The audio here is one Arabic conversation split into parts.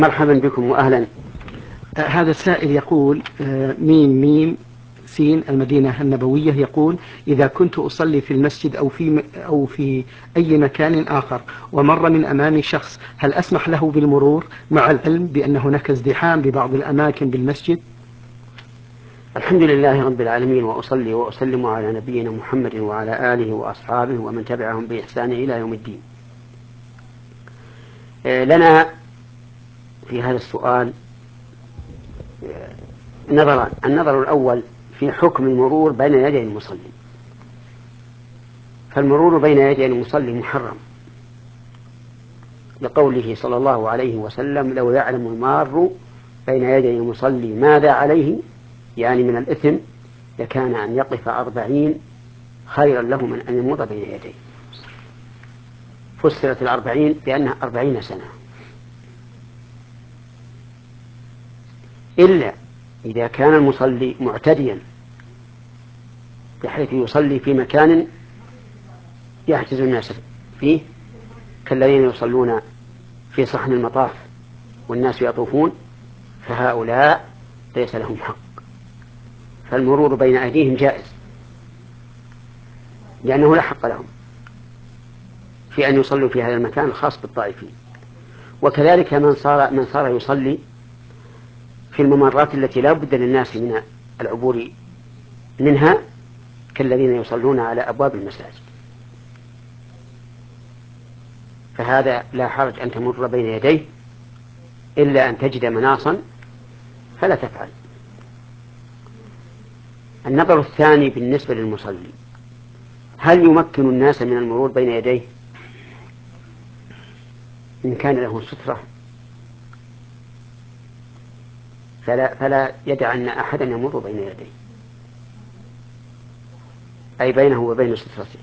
مرحبا بكم وأهلا. هذا السائل يقول ميم ميم سين المدينة النبوية، يقول: إذا كنت أصلي في المسجد أو في أي مكان آخر ومر من أمامي شخص، هل أسمح له بالمرور مع العلم بأن هناك ازدحام ببعض الأماكن بالمسجد؟ الحمد لله رب العالمين، وأصلي وأسلم على نبينا محمد وعلى آله وأصحابه ومن تبعهم بإحسان إلى يوم الدين. لنا في هذا السؤال نظران. النظر الأول في حكم المرور بين يدي المصلي. فالمرور بين يدي المصلي محرم، لقوله صلى الله عليه وسلم: لو يعلم المار بين يدي المصلي ماذا عليه، يعني من الإثم، لكان أن يقف 40 خيرا له من أن يمر بين يديه. فسرت 40 بأنها 40 سنة، إلا إذا كان المصلي معتديا بحيث يصلي في مكان يحجز الناس فيه، كالذين يصلون في صحن المطاف والناس يطوفون، فهؤلاء ليس لهم حق، فالمرور بين أيديهم جائز، لأنه لا حق لهم في أن يصلوا في هذا المكان الخاص بالطائفين. وكذلك من صار يصلي في الممرات التي لا بد للناس من العبور منها، كالذين يصلون على أبواب المساجد، فهذا لا حرج أن تمر بين يديه، إلا أن تجد مناصا فلا تفعل. النظر الثاني بالنسبة للمصلي: هل يمكن الناس من المرور بين يديه إن كان له سترة؟ فلا يدع أن أحدا يمر بين يديه، أي بينه وبين سترته،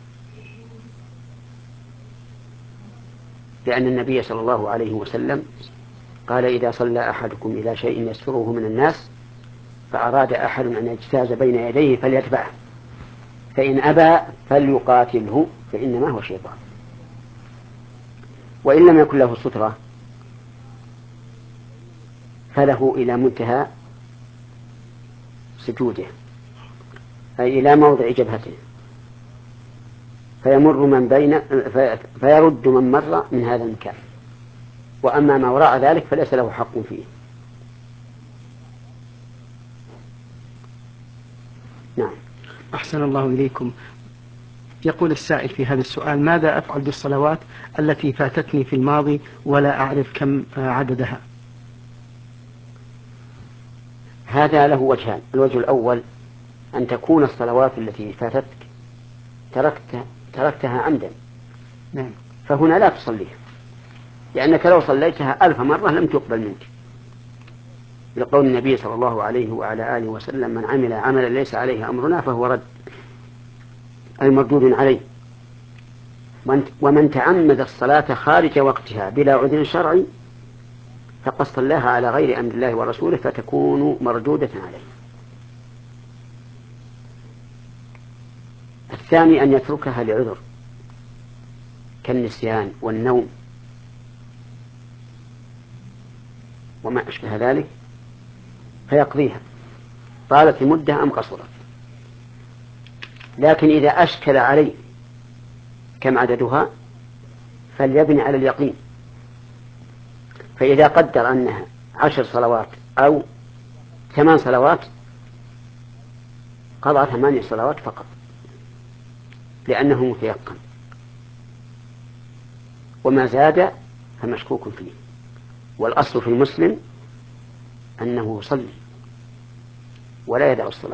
لأن النبي صلى الله عليه وسلم قال: إذا صلى أحدكم إلى شيء يستره من الناس فأراد أحد أن يجتاز بين يديه فليتبعه، فإن أبى فليقاتله فإنما هو شيطان. وإن لم يكن له سترة فله إلى منتهى سجوده، أي إلى موضع جبهته، فيرد من مر من هذا المكان، وأما ما وراء ذلك فليس له حق فيه. نعم. أحسن الله إليكم. يقول السائل في هذا السؤال: ماذا أفعل بالصلوات التي فاتتني في الماضي ولا أعرف كم عددها؟ هذا له وجهان. الوجه الأول أن تكون الصلوات التي فاتتك تركتها عمدا، نعم، فهنا لا تصليها، لأنك لو صليتها 1000 مرة لم تقبل منك، لقول النبي صلى الله عليه وعلى آله وسلم: من عمل عملا ليس عليه أمرنا فهو رد، أي مردود عليه. ومن تعمد الصلاة خارج وقتها بلا عذر شرعي فقد صلاها على غير أمر الله ورسوله فتكون مردودة عليه. الثاني أن يتركها لعذر كالنسيان والنوم وما أشبه ذلك، فيقضيها طالت المدة أم قصرت. لكن إذا أشكل عليه كم عددها فليبني على اليقين، فإذا قدر أنها 10 صلوات أو 8 صلوات قضى 8 صلوات فقط، لأنه متيقن، وما زاد فمشكوك فيه. والأصل في المسلم أنه يصلي ولا يدع الصلاة.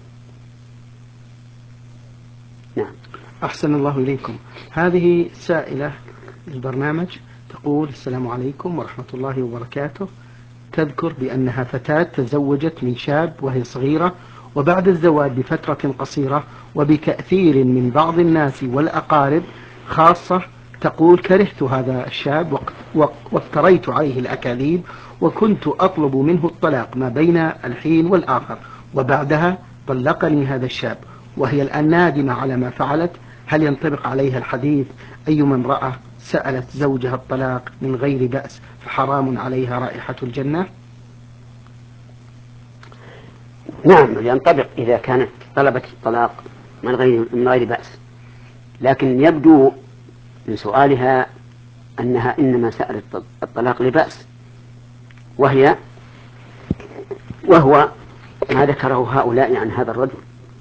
نعم. أحسن الله إليكم. هذه سائلة البرنامج تقول: السلام عليكم ورحمة الله وبركاته. تذكر بأنها فتاة تزوجت من شاب وهي صغيرة، وبعد الزواج بفترة قصيرة وبتأثير من بعض الناس والأقارب خاصة، تقول: كرهت هذا الشاب وافتريت عليه الأكاذيب، وكنت أطلب منه الطلاق ما بين الحين والآخر، وبعدها طلقني هذا الشاب، وهي الآن نادمة على ما فعلت. هل ينطبق عليها الحديث: أيما امرأة سألت زوجها الطلاق من غير بأس فحرام عليها رائحة الجنة؟ نعم ينطبق إذا كانت طلبت الطلاق من غير بأس، لكن يبدو من سؤالها أنها إنما سألت الطلاق لبأس، وهو ما ذكره هؤلاء عن هذا الرجل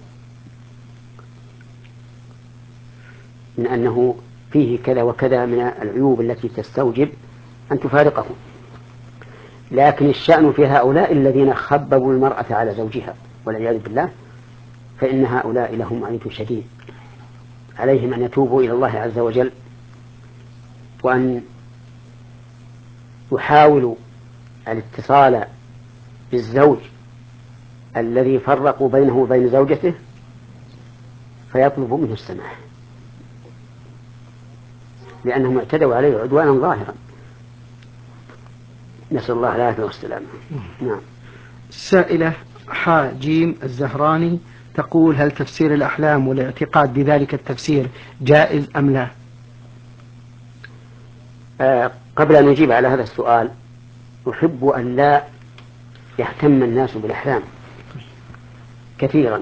من أنه فيه كذا وكذا من العيوب التي تستوجب أن تفارقه. لكن الشأن في هؤلاء الذين خببوا المرأة على زوجها والعياذ بالله، فإن هؤلاء لهم عيب شديد، عليهم أن يتوبوا إلى الله عز وجل، وأن يحاولوا الاتصال بالزوج الذي فرقوا بينه وبين زوجته فيطلبوا منه السماح، لأنهم اعتدوا عليه عدوانا ظاهرا، نسأل الله العافية والسلامة. نعم. السائلة حاجيم الزهراني تقول: هل تفسير الأحلام والاعتقاد بذلك التفسير جائز أم لا؟ قبل أن نجيب على هذا السؤال أحب أن لا يهتم الناس بالأحلام كثيرا،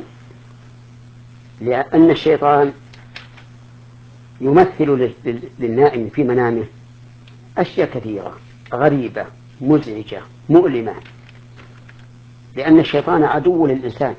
لأن الشيطان يمثل للنائم في منامه أشياء كثيرة غريبة مزعجة مؤلمة، لأن الشيطان عدو للإنسان،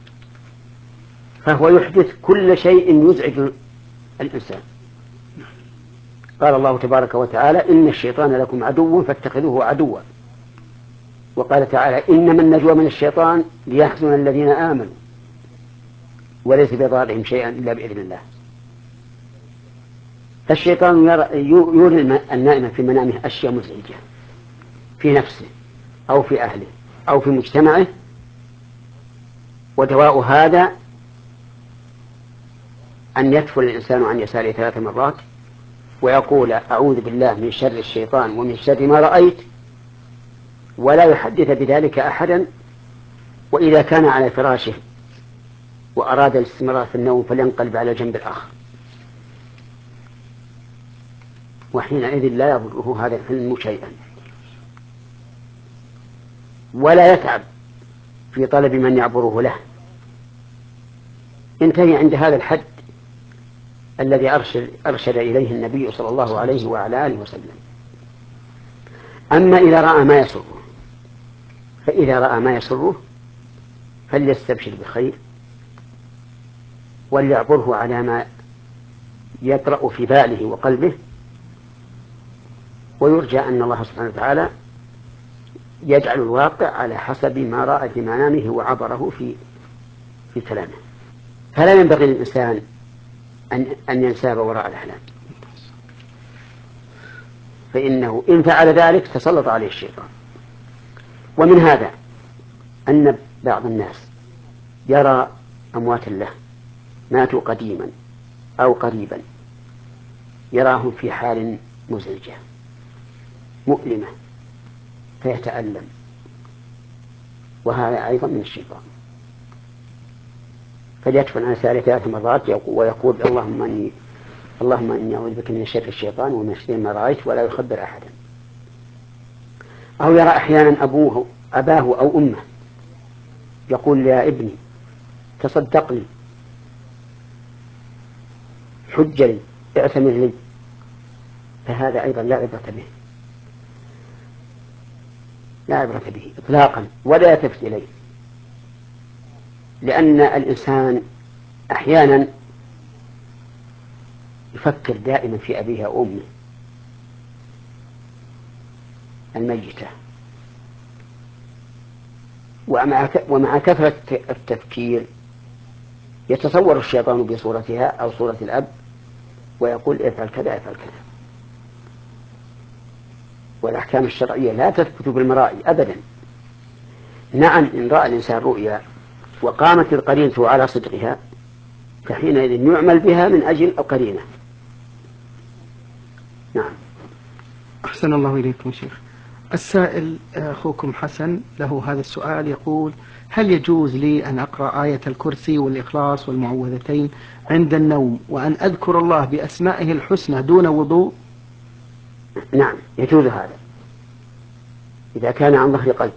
فهو يحدث كل شيء يزعج الإنسان. قال الله تبارك وتعالى: إن الشيطان لكم عدو فاتخذوه عدوا. وقال تعالى: إنما النجوى من الشيطان ليحزن الذين آمنوا وليس بضارهم شيئا إلا بإذن الله. فالشيطان يوري النائم في منامه أشياء مزعجة في نفسه أو في أهله أو في مجتمعه، ودواء هذا أن يدفل الإنسان عن يساره 3 مرات ويقول: أعوذ بالله من شر الشيطان ومن شر ما رأيت، ولا يحدث بذلك أحدا. وإذا كان على فراشه وأراد الاستمرار في النوم فلينقلب على الجنب الآخر، وحينئذ لا يضره هذا الحلم شيئا، ولا يتعب في طلب من يعبره له. انتهي عند هذا الحد الذي أرشد إليه النبي صلى الله عليه وعلى آله وسلم. أما إذا رأى ما يسره، فإذا رأى ما يسره فليستبشر بخير وليعبره على ما يطرأ في باله وقلبه، ويرجى أن الله سبحانه وتعالى يجعل الواقع على حسب ما رأى في منامه وعبره في كلامه. فلا ينبغي للإنسان أن ينساب وراء الأحلام، فإنه إن فعل ذلك تسلط عليه الشيطان. ومن هذا أن بعض الناس يرى أموات له ماتوا قديما أو قريبا، يراهم في حال مزعجة مؤلمة فيتألم، وهذا أيضا من الشيطان. فليدفن عن سارة 3 مرات ويقول: اللهم إني أعوذ بك من شر الشيطان ومن شر ما رأيت، ولا يخبر أحدا. أو يرى أحيانا أباه أو أمه يقول: يا ابني تصدق لي، حج لي، اعتمر لي، فهذا أيضا لا عبرة به إطلاقا، ولا يلتفت إليه، لأن الإنسان أحيانا يفكر دائما في أبيه وأمه الميتة، ومع كثرة التفكير يتصور الشيطان بصورتها أو صورة الأب ويقول: افعل كذا افعل كذا. والأحكام الشرعية لا تثبت بالمرائي أبدا. نعم، إن رأى الإنسان رؤيا وقامت القرينة على صدقها فحينئذ يعمل بها من أجل القرينة. نعم. أحسن الله إليكم شيخ. السائل أخوكم حسن له هذا السؤال، يقول: هل يجوز لي أن أقرأ آية الكرسي والإخلاص والمعوذتين عند النوم وأن أذكر الله بأسمائه الحسنى دون وضوء؟ نعم يجوز هذا إذا كان عن ظهر قلب،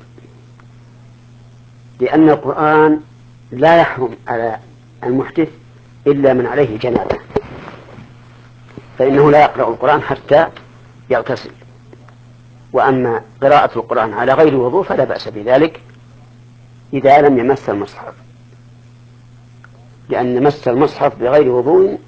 لأن القرآن لا يحرم على المحدث إلا من عليه جنابة، فإنه لا يقرأ القرآن حتى يغتسل. وأما قراءة القرآن على غير وضوء فلا بأس بذلك إذا لم يمس المصحف، لأن مس المصحف بغير وضوء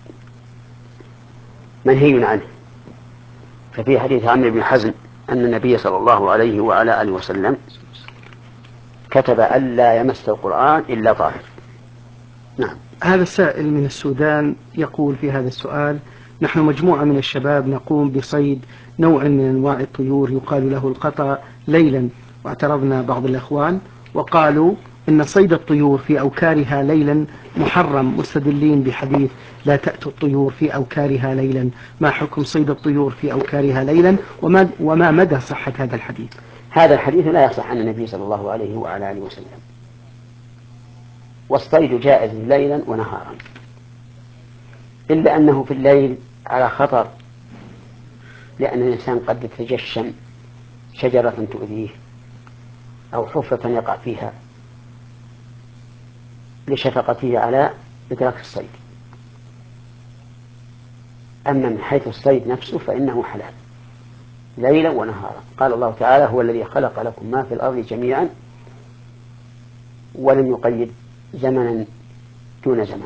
منهي عنه. ففي حديث عمرو بن حزم أن النبي صلى الله عليه وعلى آله وسلم كتب ألا يمس القرآن إلا طاهر. نعم. هذا السائل من السودان يقول في هذا السؤال: نحن مجموعة من الشباب نقوم بصيد نوع من أنواع الطيور يقال له القطا ليلا، واعترضنا بعض الأخوان وقالوا إن صيد الطيور في أوكارها ليلا محرم، مستدلين بحديث لا تأتوا الطيور في أوكارها ليلا. ما حكم صيد الطيور في أوكارها ليلا، وما مدى صحة هذا الحديث؟ هذا الحديث لا يصح عن النبي صلى الله عليه وعلى آله وسلم، والصيد جائز ليلا ونهارا، إلا أنه في الليل على خطر، لأن الإنسان قد يتجشم شجرة تؤذيه أو حفرة يقع فيها لشفقته على إدراك الصيد. أما من حيث الصيد نفسه فإنه حلال ليلا ونهارا. قال الله تعالى: هو الذي خلق لكم ما في الأرض جميعا ولم يقيد زمنا دون زمن.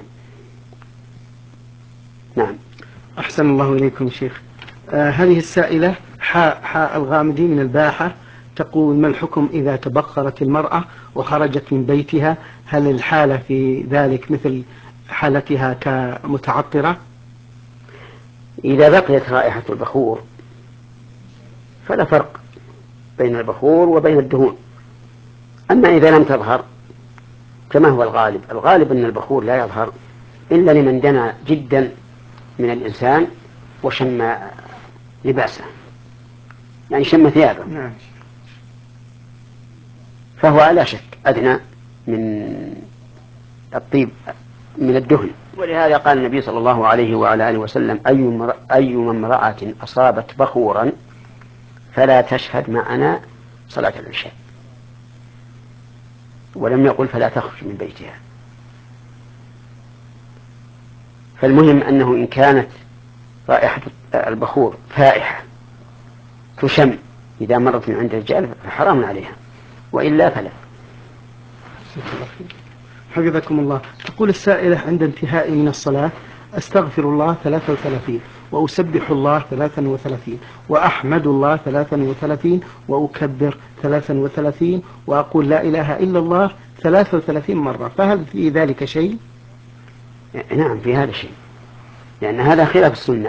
نعم. أحسن الله إليكم شيخ. هذه السائلة حاء الغامدي من الباحة تقول: ما الحكم إذا تبخرت المرأة وخرجت من بيتها؟ هل الحالة في ذلك مثل حالتها كمتعطرة؟ إذا بقيت رائحة البخور فلا فرق بين البخور وبين الدهون. أما إذا لم تظهر كما هو الغالب أن البخور لا يظهر إلا لمن دنا جدا من الإنسان وشم لباسه، يعني شم ثيابه، نعم. فهو لا شك أدنى من الطيب من الدهن. ولهذا قال النبي صلى الله عليه وعلى آله وسلم: أيما امرأة أصابت بخورا فلا تشهد معنا صلاة العشاء، ولم يقل فلا تخرج من بيتها. فالمهم أنه إن كانت رائحة البخور فائحة تشم إذا مرت من عند الرجال فحرام عليها، وإلا فلا. حفظكم الله. تقول السائلة: عند انتهائي من الصلاة أستغفر الله 33، وأسبح الله 33، وأحمد الله 33، وأكبر 33، وأقول لا إله إلا الله 33 مرة، فهل في ذلك شيء؟ نعم في هذا شيء، لأن هذا خلاف السنة.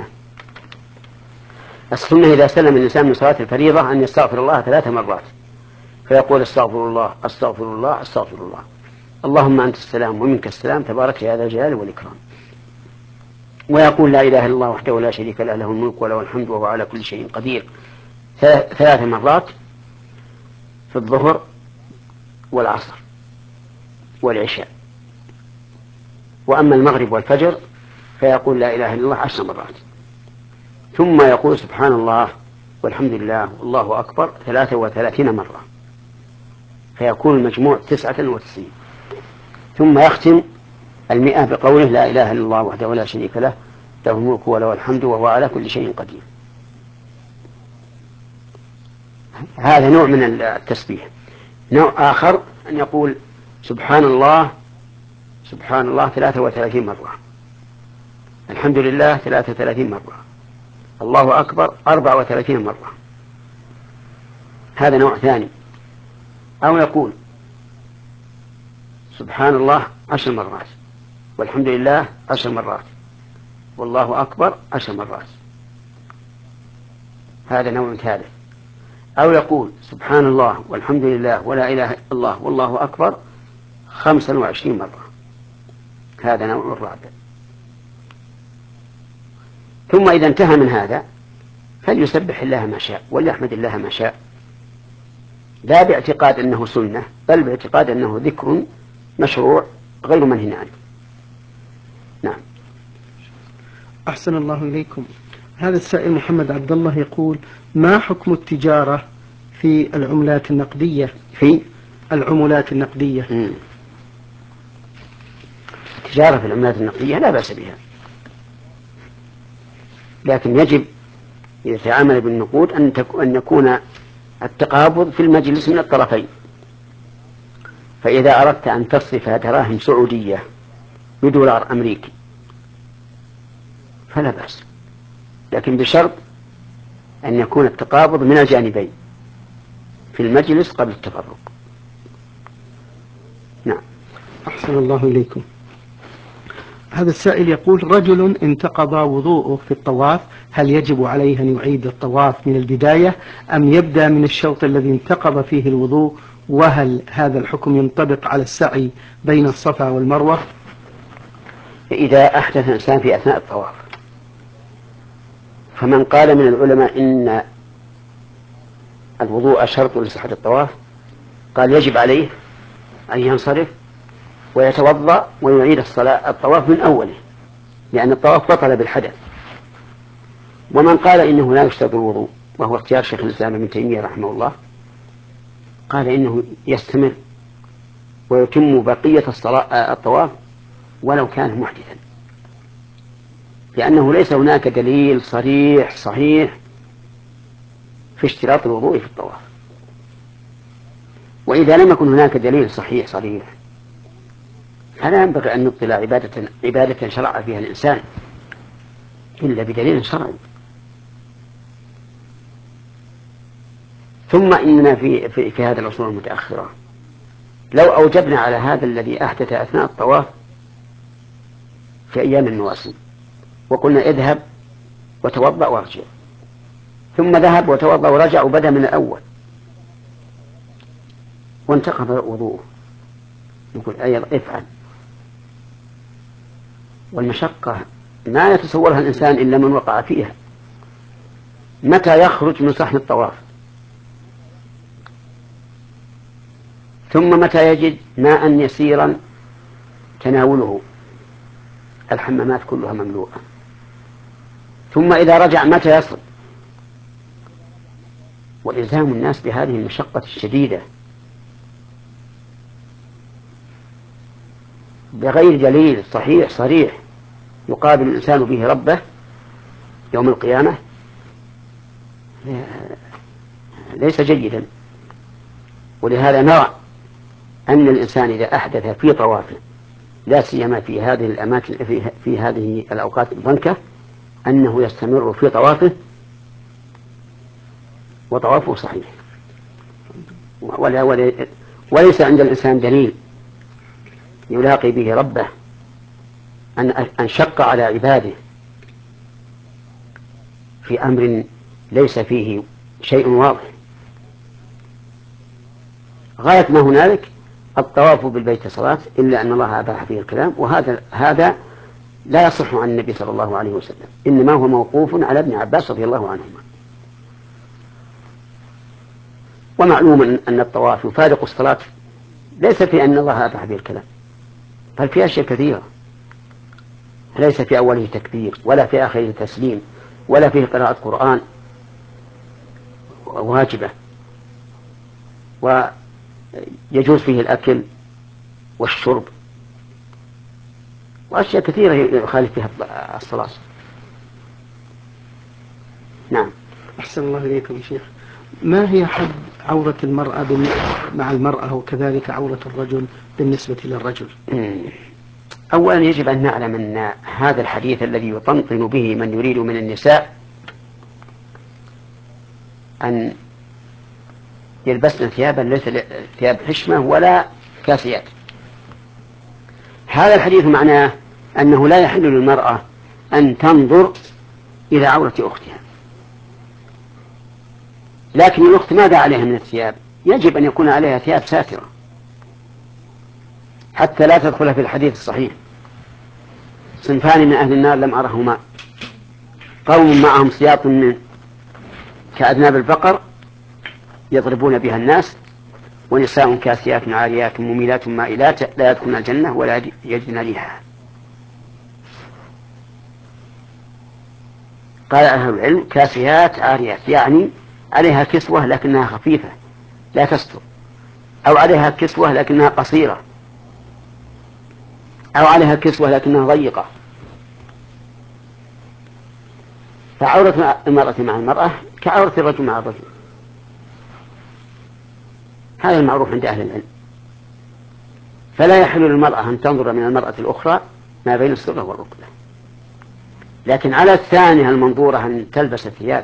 السنة إذا سلم الإنسان من صلاة الفريضة أن يستغفر الله 3 مرات، فيقول: استغفر الله استغفر الله استغفر الله، اللهم أنت السلام ومنك السلام تبارك يا ذا الجلال والإكرام. ويقول: لا إله إلا الله وحده لا شريك له، له الملك وله الحمد وهو على كل شيء قدير 3 مرات في الظهر والعصر والعشاء. وأما المغرب والفجر فيقول: لا إله إلا الله 10 مرات، ثم يقول: سبحان الله والحمد لله والله أكبر 33 مرة، فيكون المجموع 99. ثم يختم 100 بقوله: لا إله إلا الله وحده لا شريك له، له الملك وله الحمد وهو على كل شيء قدير. هذا نوع من التسبيح. نوع آخر أن يقول: سبحان الله سبحان الله 33 مرة، الحمد لله 33 مرة، الله أكبر 34 مرة. هذا نوع ثاني. أو يقول: سبحان الله 10 مرات، والحمد لله 10 مرات، والله أكبر 10 مرات. هذا نوع ثالث. أو يقول: سبحان الله والحمد لله ولا إله إلا الله والله أكبر 25 مرة. هذا نوع الرابع. ثم إذا انتهى من هذا فليسبح الله ما شاء وليحمد الله ما شاء، لا باعتقاد أنه سنة، بل باعتقاد أنه ذكر مشروع غير منهي عنه. نعم. أحسن الله إليكم. هذا السائل محمد عبد الله يقول: ما حكم التجارة في العملات النقدية؟ في العملات النقدية. التجارة في العملات النقدية لا بأس بها، لكن يجب إذا تعامل بالنقود أن يكون التقابض في المجلس من الطرفين. فإذا أردت أن تصرف دراهم سعودية بدولار أمريكي فلا بأس، لكن بشرط أن يكون التقابض من الجانبين في المجلس قبل التفرق. نعم. أحسن الله إليكم. هذا السائل يقول: رجل انتقض وضوءه في الطواف، هل يجب عليه أن يعيد الطواف من البداية أم يبدأ من الشوط الذي انتقض فيه الوضوء؟ وهل هذا الحكم ينطبق على السعي بين الصفا والمروة؟ إذا أحدث الإنسان في أثناء الطواف، فمن قال من العلماء إن الوضوء شرط لصحة الطواف قال يجب عليه أن ينصرف ويتوضأ ويعيد الطواف من أوله، لأن الطواف بطل بالحدث. ومن قال إنه لا يشترط الوضوء، وهو اختيار شيخ الإسلام ابن تيمية رحمه الله، قال إنه يستمر ويتم بقية الطواف ولو كان محدثا، لأنه ليس هناك دليل صحيح في اشتراط الوضوء في الطواف. وإذا لم يكن هناك دليل صحيح فلا ينبغي أن نبطل عبادة شرع فيها الإنسان إلا بدليل شرعي. ثم إننا في هذه العصور المتأخرة لو أوجبنا على هذا الذي أحدث أثناء الطواف في أيام المواسم وقلنا اذهب وتوضأ وارجع، ثم ذهب وتوضأ ورجع وبدأ من الأول وانتقض وضوءه، نقول أيضا افعل. والمشقة ما يتصورها الإنسان إلا من وقع فيها. متى يخرج من صحن الطواف؟ ثم متى يجد ماء يسيرا تناوله؟ الحمامات كلها مملوءة. ثم إذا رجع متى يصل؟ وإلزام الناس بهذه المشقة الشديدة بغير دليل صريح يقابل الإنسان به ربه يوم القيامة ليس جيدا. ولهذا نرى أن الإنسان إذا أحدث في طوافه، لا سيما في هذه الأماكن في هذه الأوقات الضنكة، أنه يستمر في طوافه وطوافه صحيح، وليس عند الإنسان دليل يلاقي به ربه أن شق على عباده في أمر ليس فيه شيء واضح. غاية ما هنالك الطواف بالبيت صلاة، إلا أن الله أباح فيه الكلام، وهذا لا يصح عن النبي صلى الله عليه وسلم، إنما هو موقوف على ابن عباس رضي الله عنهما. ومعلوم أن الطواف يفارق الصلاة ليس في أن الله أباح به الكلام، بل في أشياء كثيرة، ليس في أوله تكبير ولا في آخره تسليم ولا فيه قراءة قرآن واجبة، ويجوز فيه الأكل والشرب وأشياء كثيرة يخالف فيها الصلاة. نعم. أحسن الله إليكم شيخ. ما هي حد عورة المرأة مع المرأة، وكذلك عورة الرجل بالنسبة للرجل؟ أولا يجب أن نعلم أن هذا الحديث الذي يطنطن به من يريد من النساء أن يلبسن ثيابا ليس ثياب حشمة ولا كاسيات، هذا الحديث معناه أنه لا يحل للمرأة أن تنظر إلى عورة أختها، لكن الأخت ماذا عليها من الثياب؟ يجب أن يكون عليها ثياب ساترة حتى لا تدخل في الحديث الصحيح: صنفان من أهل النار لم أرهما، قوم معهم سياط كأذناب البقر يضربون بها الناس، ونساء كاسيات عاريات مميلات مائلات لا يدخلن الجنة ولا يجدن ريحها. قال أهل العلم كاسيات عاريات، يعني عليها كسوة لكنها خفيفة لا تستر، أو عليها كسوة لكنها قصيرة، أو عليها كسوة لكنها ضيقة. فعورة المرأة مع المرأة كعورة الرجل مع الرجل، هذا المعروف عند أهل العلم. فلا يحل للمرأة أن تنظر من المرأة الأخرى ما بين السرة والركبة، لكن على الثانية المنظورة أن تلبس الثياب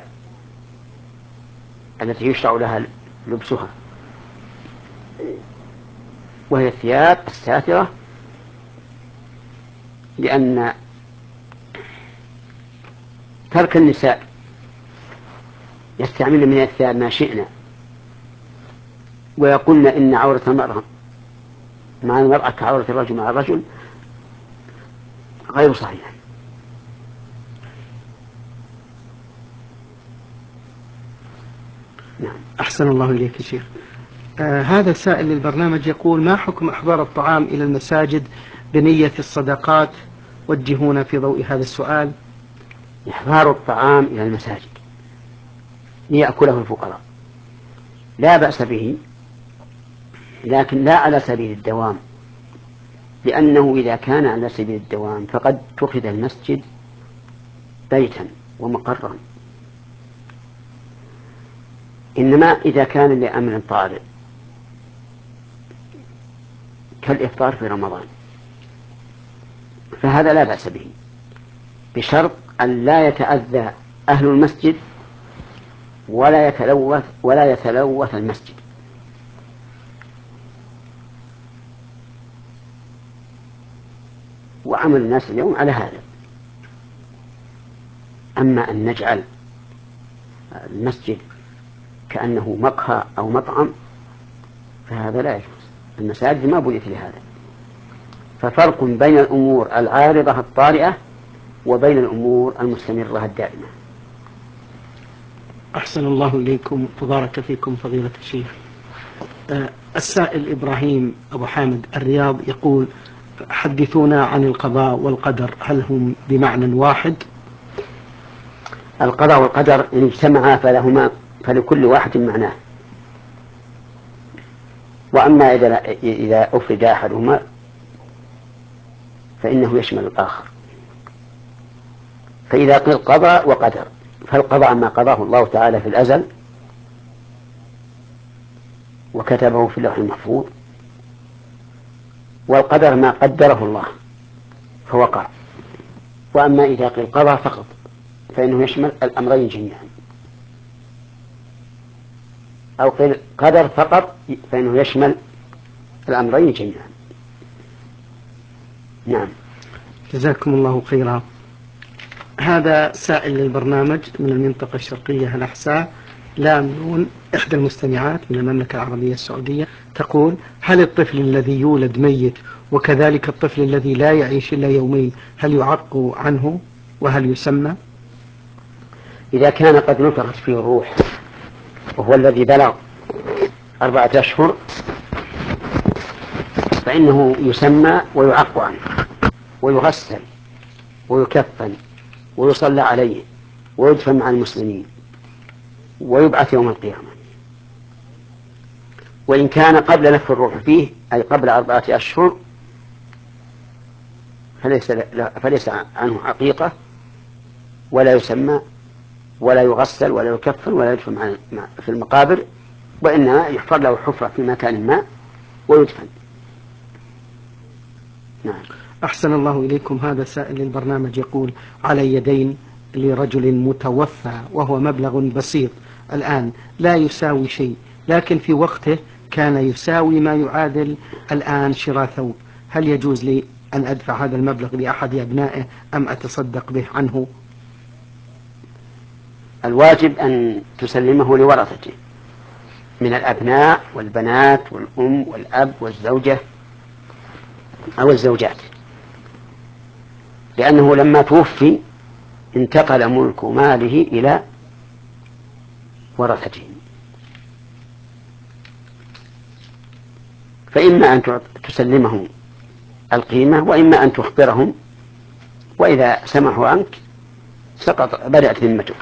التي يشرع لها لبسها، وهي الثياب الساترة، لأن ترك النساء يستعمل من الثياب ما شئنا ويقولن إن عورة المرأة مع المرأة كعورة الرجل مع الرجل غير صحيح. نعم. أحسن الله إليك يا شيخ. هذا سائل للبرنامج يقول: ما حكم إحضار الطعام إلى المساجد بنية الصدقات؟ وجهونا في ضوء هذا السؤال. إحضار الطعام إلى المساجد ليأكله الفقراء لا بأس به، لكن لا على سبيل الدوام، لأنه إذا كان على سبيل الدوام فقد اتخذ المسجد بيتا ومقرا. إنما إذا كان لأمر طارئ كالإفطار في رمضان فهذا لا بأس به، بشرط أن لا يتأذى أهل المسجد ولا يتلوث المسجد. وعمل الناس اليوم على هذا. أما أن نجعل المسجد كأنه مقهى أو مطعم فهذا لا يجوز. المساجد ما بنيت لهذا. ففرق بين الأمور العارضة الطارئة وبين الأمور المستمرة الدائمة. أحسن الله إليكم وبارك فيكم فضيلة الشيخ. السائل إبراهيم أبو حامد الرياض يقول: حدثونا عن القضاء والقدر، هل هم بمعنى واحد؟ القضاء والقدر إن اجتمعا فلكل واحد معناه، وأما إذا أفرد أحدهما فإنه يشمل الآخر. فإذا قيل قضاء وقدر فالقضاء ما قضاه الله تعالى في الأزل وكتبه في اللوح المحفوظ، والقدر ما قدره الله فوقع. وأما إذا قيل قضاء فقط فإنه يشمل الأمرين جميعا، أو قيل قدر فقط فإنه يشمل الأمرين جميعا. نعم. جزاكم الله خيرا. هذا سائل للبرنامج من المنطقة الشرقية الأحساء، لام إحدى المستمعات من المملكة العربية السعودية، تقول: هل الطفل الذي يولد ميت وكذلك الطفل الذي لا يعيش إلا يومين هل يعق عنه وهل يسمى؟ إذا كان قد نفخت فيه الروح وهو الذي بلغ 4 أشهر فإنه يسمى ويعق عنه ويغسل ويكفن ويصلى عليه ويدفن مع المسلمين ويبعث يوم القيامة. وإن كان قبل نفخ الروح فيه أي قبل 4 أشهر فليس عنه عقيقة ولا يسمى ولا يغسل ولا يكفن ولا يدفن في المقابر، وإنما يحفر له حفرة في مكان ما ويدفن. نعم. أحسن الله إليكم. هذا سائل البرنامج يقول: على يدين لرجل متوفى وهو مبلغ بسيط الآن لا يساوي شيء، لكن في وقته كان يساوي ما يعادل الآن شراء ثوب، هل يجوز لي أن أدفع هذا المبلغ لأحد أبنائه أم أتصدق به عنه؟ الواجب أن تسلمه لورثته من الأبناء والبنات والأم والأب والزوجة أو الزوجات، لأنه لما توفي انتقل ملك ماله إلى ورثته. فإما أن تسلمهم القيمة وإما أن تخبرهم، وإذا سمحوا عنك سقط بدأت ذمتك.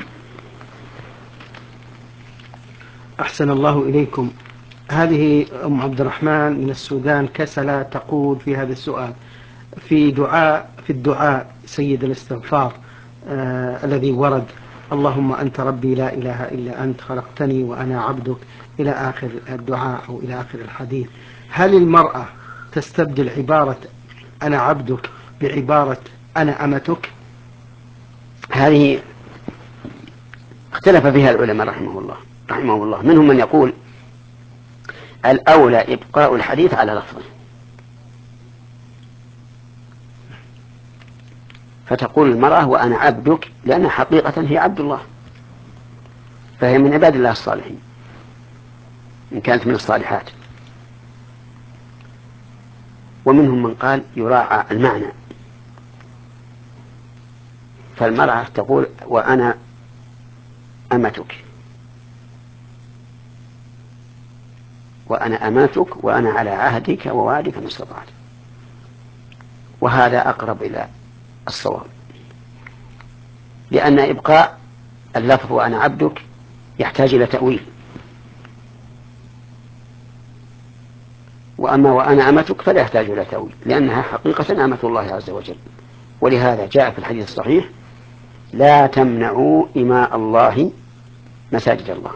أحسن الله إليكم. هذه أم عبد الرحمن من السودان كسلة تقول في هذا السؤال: في الدعاء سيد الاستغفار الذي ورد: اللهم أنت ربي لا إله إلا أنت خلقتني وأنا عبدك، إلى آخر الدعاء أو إلى آخر الحديث، هل المرأة تستبدل عبارة أنا عبدك بعبارة أنا أمتك؟ هذه اختلف فيها العلماء رحمه الله. منهم من يقول الأولى إبقاء الحديث على لفظه، فتقول المرأة وأنا عبدك لأن حقيقة هي عبد الله، فهي من عباد الله الصالحين إن كانت من الصالحات. ومنهم من قال يراعى المعنى، فالمرأة تقول وأنا أمتك، وأنا أماتك وأنا على عهدك ووعدك ما استطعت، وهذا أقرب إلى الصواب، لأن إبقاء اللفظ وأنا عبدك يحتاج إلى تأويل، وأما وأنا أمتك فلا يحتاج إلى تأويل، لأنها حقيقة أمة الله عز وجل. ولهذا جاء في الحديث الصحيح: لا تمنعوا إماء الله مساجد الله.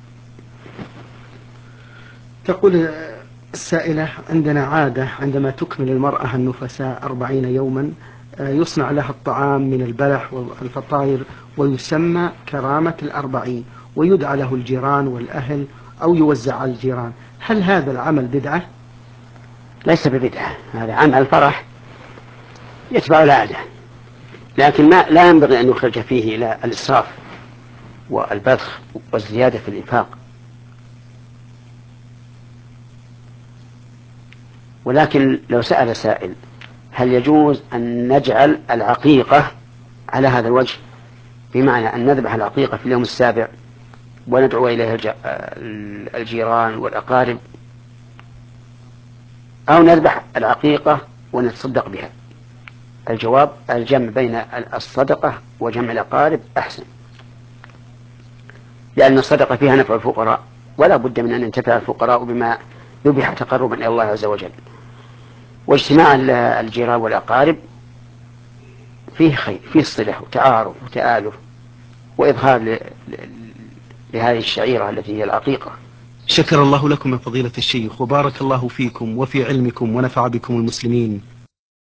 تقول السائلة: عندنا عادة عندما تكمل المرأة النفساء 40 يوما يصنع لها الطعام من البلح والفطائر ويسمى كرامة 40، ويدعى له الجيران والأهل أو يوزع على الجيران، هل هذا العمل بدعة؟ ليس ببدعة، هذا عمل فرح يتبع العادة، لكن لا ينبغي أن يخرج فيه إلى الإسراف والبذخ والزيادة في الإنفاق. ولكن لو سأل سائل: هل يجوز أن نجعل العقيقة على هذا الوجه، بمعنى أن نذبح العقيقة في اليوم السابع وندعو إليها الجيران والأقارب، أو نذبح العقيقة ونتصدق بها؟ الجواب: الجمع بين الصدقة وجمع الأقارب أحسن، لأن الصدقة فيها نفع الفقراء، ولا بد من أن ينتفع الفقراء بما ذبح تقربا إلى الله عز وجل. واجتماع الجيران والأقارب فيه خير، فيه صلة وتعارف وتآلف وإظهار لهذه الشعيرة التي هي العقيقة. شكر الله لكم يا فضيلة الشيخ، وبارك الله فيكم وفي علمكم ونفع بكم المسلمين.